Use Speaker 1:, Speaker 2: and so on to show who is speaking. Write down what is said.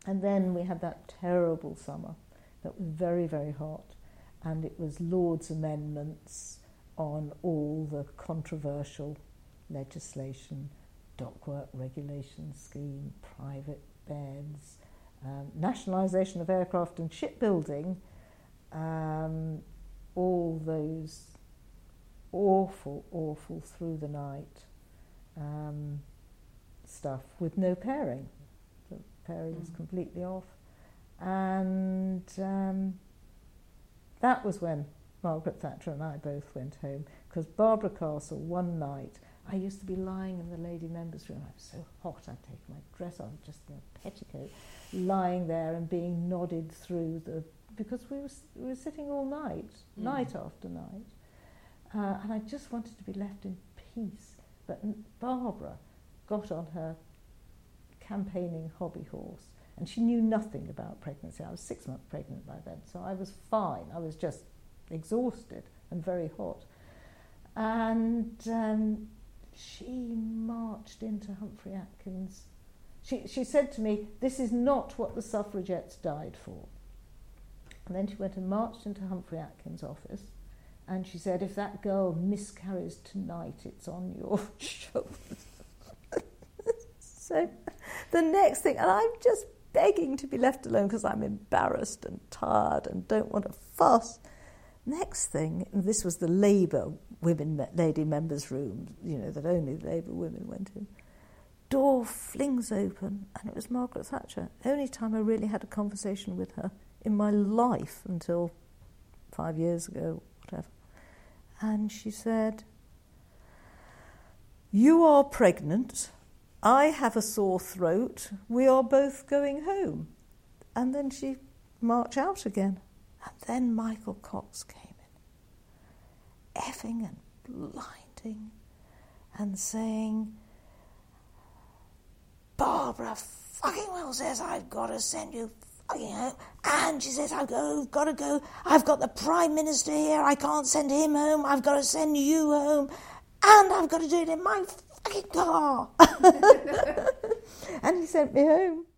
Speaker 1: And then we had that terrible summer that was very, very hot, and it was Lord's amendments on all the controversial legislation, dockwork regulation scheme, private beds, nationalisation of aircraft and shipbuilding, all those awful through the night stuff with no pairing. The pairing was completely off. And that was when Margaret Thatcher and I both went home, because Barbara Castle, one night, I used to be lying in the lady members' room. I was so hot, I'd take my dress off, just in a petticoat, lying there and being nodded through because we were sitting all night, night after night. And I just wanted to be left in peace. But Barbara got on her campaigning hobby horse, and she knew nothing about pregnancy. I was 6 months pregnant by then, so I was fine. I was just exhausted and very hot. And she marched into Humphrey Atkins. She said to me, "This is not what the suffragettes died for." And then she went and marched into Humphrey Atkins' office, and she said, "If that girl miscarries tonight, it's on your shoulders." So the next thing, and I'm just begging to be left alone because I'm embarrassed and tired and don't want to fuss. Next thing, and this was the Labour lady members' room, that only Labour women went in. Door flings open, and it was Margaret Thatcher. Only time I really had a conversation with her in my life until 5 years ago, whatever. And she said, "You are pregnant. I have a sore throat. We are both going home." And then she marched out again. And then Michael Cox came in, effing and blinding, and saying, "Barbara fucking well says I've got to send you fucking home. And she says, I've got to go. I've got the Prime Minister here. I can't send him home. I've got to send you home. And I've got to do it in my fucking car." And he sent me home.